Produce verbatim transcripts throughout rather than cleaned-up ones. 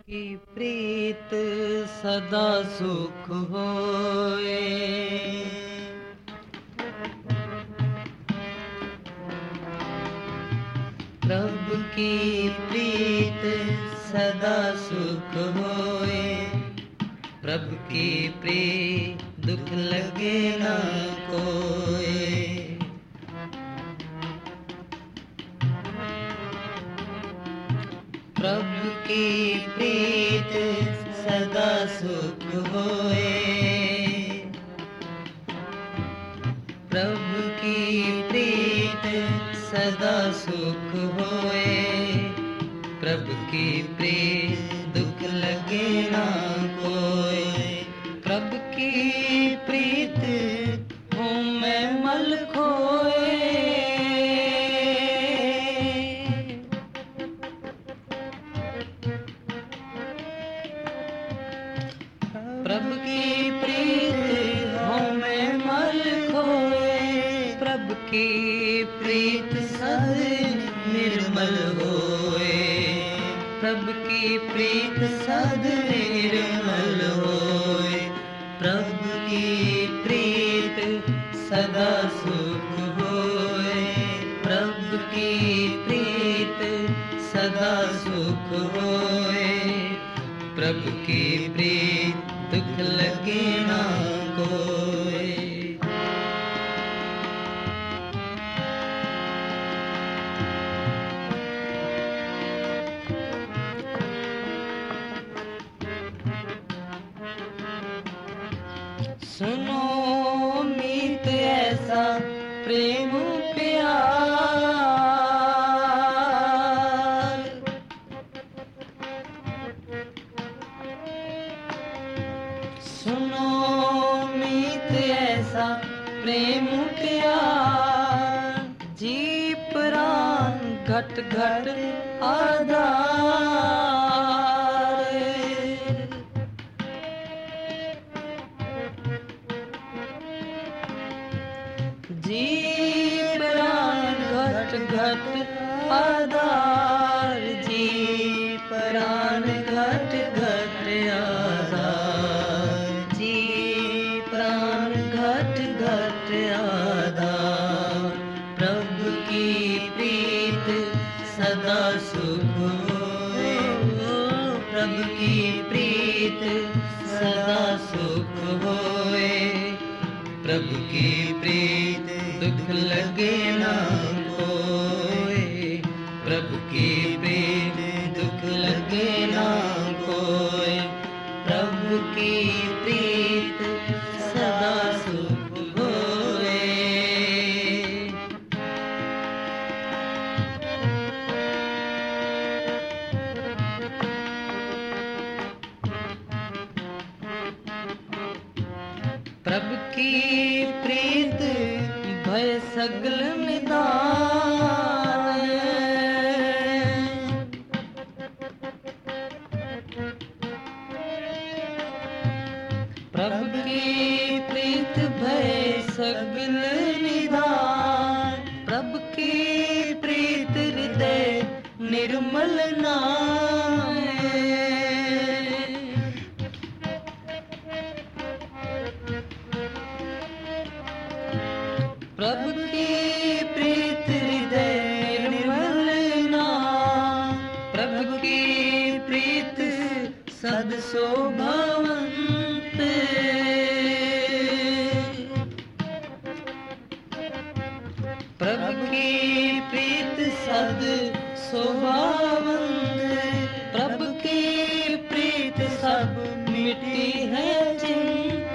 की प्रीत सदा सुख होए। प्रभु की प्रीत सदा सुख होए। प्रभु की प्रीत दुख लगे ना कोई। प्रभु की प्रीत सदा सुख होए। प्रभु की प्रीत सदा सुख होए। प्रभु की प्रीत दुख लगे ना कोई। प्रभु की प्रीत हूँ मैं मल खोए। प्रभु की प्रीत हूँ मैं मल खोए। प्रभु की प्रीत सद निर्मल होए। प्रभु की प्रीत सद निर्मल होए। प्रभु की प्रीत सदा सुख होए। प्रभु की प्रीत सदा सुख होए। प्रभु की प्रीत दुख लगे ना कोई। सुनो मीत ऐसा प्रेम प्यार। सुनो मीत ऐसा प्रेम प्यार। जी प्राण घट घट आधार। जी प्राण घट घट आधार। जी प्राण घट घट आधार। जी प्राण घट घट आधार। प्रभु की प्रीत सदा सुख होए। प्रभु की प्रीत सदा सुख होए। प्रभु की प्रीत दुख लगे ना कोई। प्रभु की प्रीत दुख लगे ना कोई। प्रभु की प्रीत सदा सुख होए। प्रभु की प्रीत भय सगल निदान। प्रभु की प्रीत भय सगल निदान। प्रभु की प्रीत हृदय निर्मल नाम। प्रभु की प्रीत हृदय निर्मल नाम। प्रभु की प्रीत सद शोभावंत। प्रभु की प्रीत सद शोभावंत। प्रभु की प्रीत सब मिट्टी है चिंत।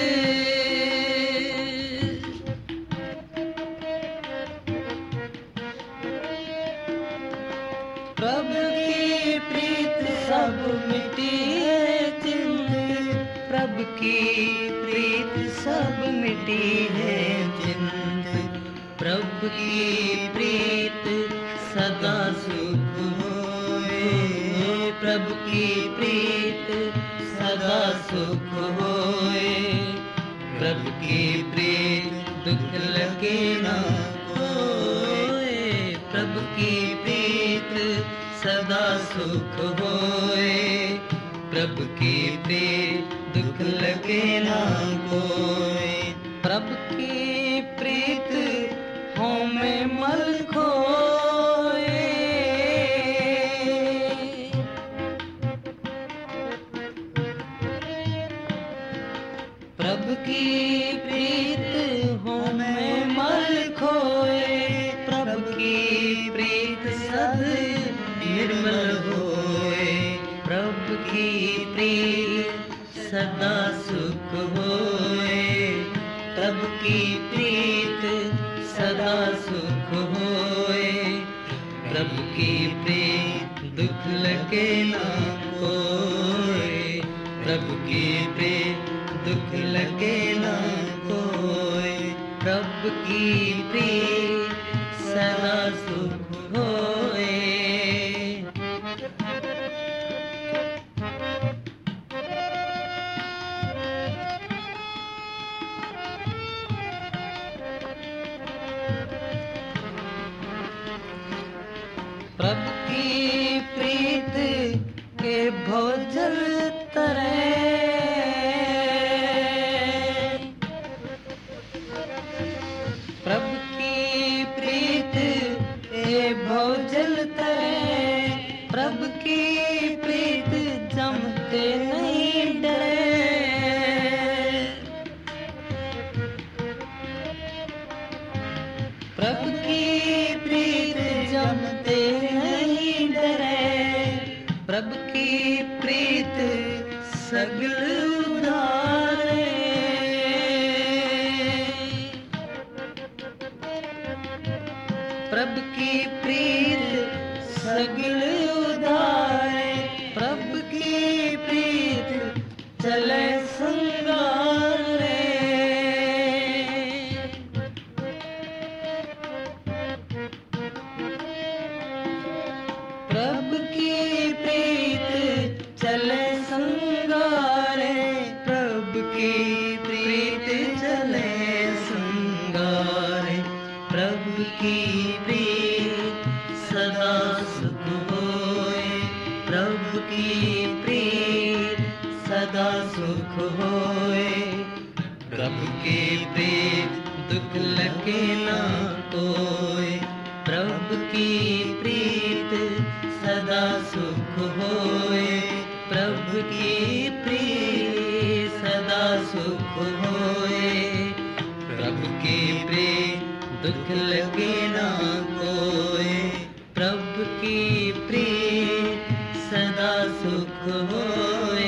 प्रभु की प्रीत सब मिट्टी है चिंत। प्रभु की प्रीत सब मिट्टी है चिंत। प्रभु की प्रीत सदा सुख होए। प्रभु की प्रीत सदा सुख होए। प्रभु की प्रीत दुख लगे ना कोई। प्रभु की प्रीत सदा सुख होए। प्रभु की प्रीत दुख लगे ना कोई। प्रभु की प्रीत हों में मल खोए। प्रभु की प्रीत हों में मल खोए। प्रभु की प्रीत सद निर्मल होए। प्रभु की प्रीत सदा सुख होए। प्रभु की प्रीत सदा सुख होए। प्रभु की प्रीत दुख लगे ना कोई। प्रभु की प्रीत दुख लगे ना कोई। प्रभु की प्रीत सदा सुख होए। प्रभु की प्रीत के भोजन तरे। प्रभु की प्रीत के भोजन तरे। प्रभु की प्रीत जमते नहीं डरे। प्रभु की प्रीत जमते नहीं डरे। प्रभु की प्रीत सगल उधारे। प्रभु की प्रीत सगल उधारे। प्रभु की प्रीत चले संगारे। प्रभु की प्रीत चले संगारे। प्रभु की प्रीत चले संगारे। प्रभु की प्रीत सदा सुख होए। प्रभु की प्रीत सदा सुख होए। प्रभु की प्रीत दुख लगे ना कोई। प्रभु की प्रीत सदा सुख होए। प्रभु की प्रीत सदा सुख होए। प्रभु की प्रीत दुख लगे ना कोई। प्रभु की प्रीत सदा सुख होए।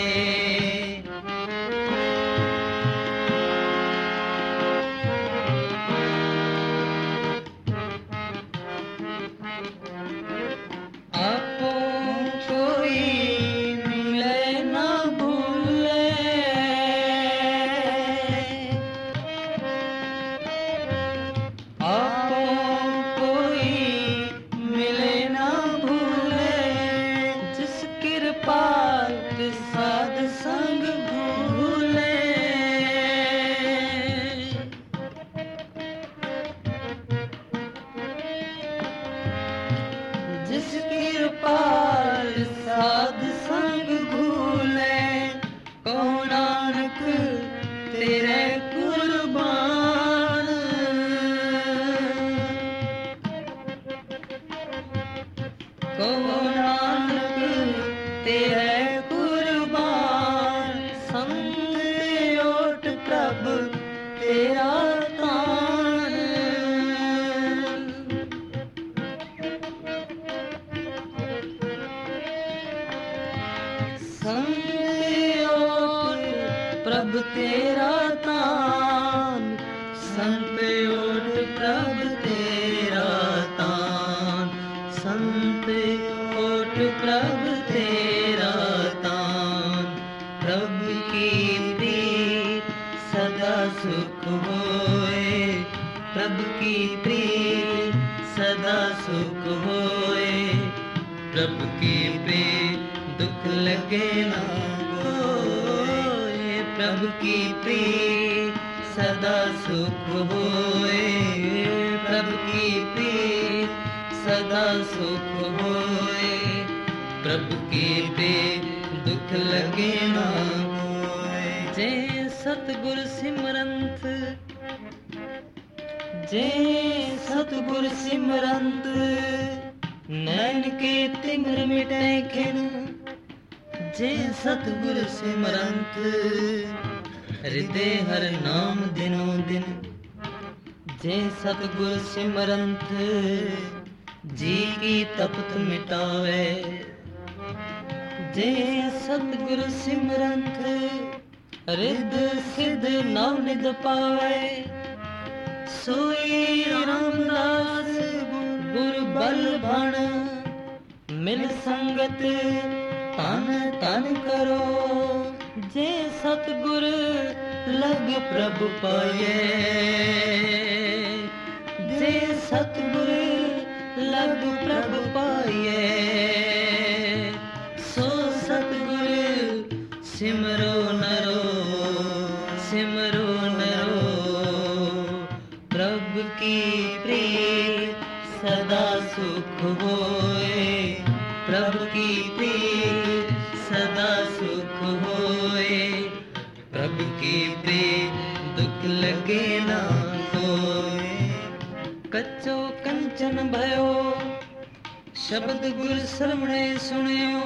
साध संग भूले। जिस कृपाल साध संग भूले। कहो नानक तेरे कुर्बान। कहो नानक तेरे प्रभु तेरा तान। संग ओट प्रभु तेरा तान। संत ओट प्रभु तेरा तान। संत ओट प्रभु तेरा तान। प्रभु की प्रीत सदा सुख होए। प्रभु की प्रीत सदा सुख होए। प्रभु की प्रीत दुख लगे ना कोई। प्रभु की प्रीत सदा सुख होए। प्रभु की प्रीत सदा सुख होए। प्रभु की प्रीत दुख लगे ना कोय। जे सतगुर सिमरंत, जे सतगुर सिमरंत, नैन के तिमिर मिटे खिन। जे सतगुर सिमरंत, हृदय हर नाम दिनों दिन। जे सतगुर सिमरंत, जी की तपत मिटावे। जे सतगुर सिमरंत, रिद सिद्ध नव निध पावे। सोई रामदास गुर बल बण, मिल संगत तन तन करो। जे सतगुर लग प्रभु पाए, जे सतगुर लग प्रभु पाए। सो सतगुर सिमरो नरो, सिमरो नरो। प्रभु की प्रीत सदा सुख होए। प्रभु की प्रीत सदा सुख होए। प्रभु की प्रीत दुख लगे ना कोय। कच्चो कंचन भयो, शब्द गुर श्रवणे सुनियो।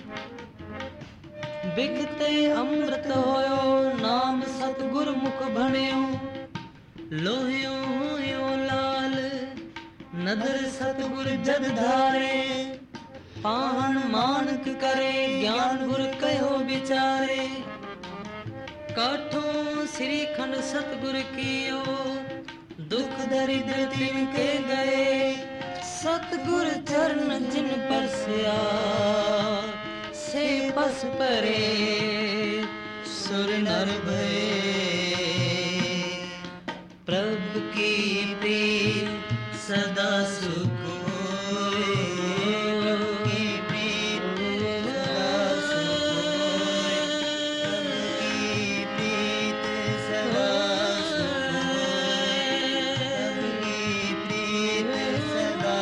बिकते अमृत होयो, नाम सतगुर मुख भणियो। लोहियो होयो लाल, नदर सतगुर जद धारे। पाहन मानक करे, ज्ञान गुर कहो विचारे। काठों श्रीखंड सतगुर कियो, दुख दरिद्र तिनके गए। सतगुर चरण जिन परस्या, से पस परे सुर नर भये। प्रभु की प्रीत सदा सुख होए। प्रभु की प्रीत सदा सुख होए। प्रभु की प्रीत सदा सुख होए। प्रभु की प्रीत सदा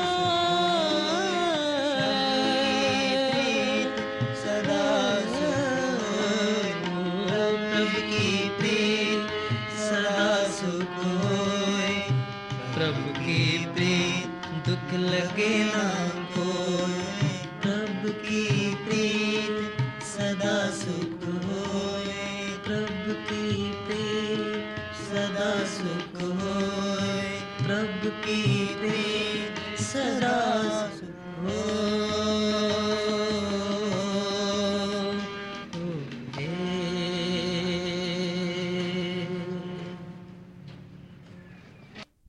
सुख होए। प्रभु की प्रीत दुख लगे ना कोय। प्रभु की प्रीत सदा सुख होए। प्रभु की प्रीत सदा सुख होए। प्रभु की